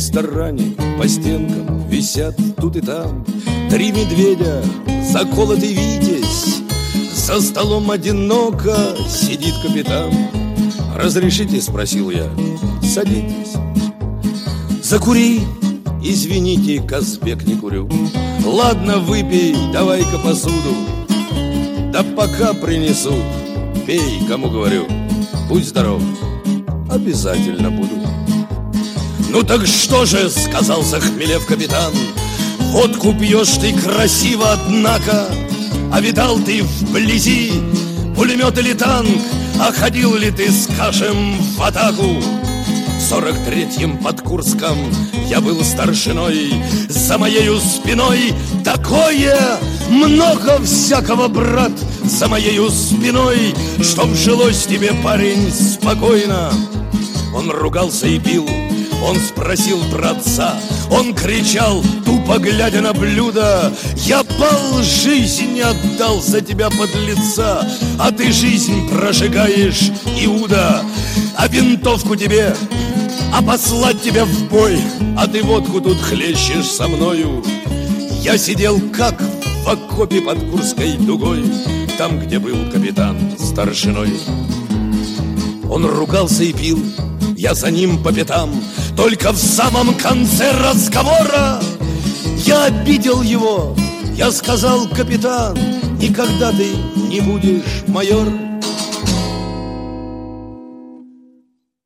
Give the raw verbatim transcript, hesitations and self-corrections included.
ресторане по стенкам висят тут и там три медведя, заколотый витязь. За столом одиноко сидит капитан. «Разрешите?» — спросил я. «Садитесь». «Закури». «Извините, Казбек, не курю». «Ладно, выпей, давай-ка посуду». «Да пока принесу». «Пей, кому говорю». «Будь здоров». «Обязательно буду». «Ну так что же?» — сказал, захмелев капитан. «Водку пьешь ты красиво, однако. А видал ты вблизи пулемет или танк? А ходил ли ты, скажем, в атаку?» В сорок третьем под Курском я был старшиной. За моею спиной такое много всякого, брат, за моею спиной, чтоб жилось тебе, парень, спокойно. Он ругался и пил, он спросил про отца, он кричал, тупо глядя на блюдо: «Я пол жизни отдал за тебя, подлеца, а ты жизнь прожигаешь, Иуда. А винтовку тебе, а послать тебя в бой, а ты водку тут хлещешь со мною». Я сидел как в окопе под Курской дугой, там, где был капитан старшиной. Он ругался и пил, я за ним по пятам. Только в самом конце разговора я обидел его. Я сказал: «Капитан, никогда ты не будешь майор».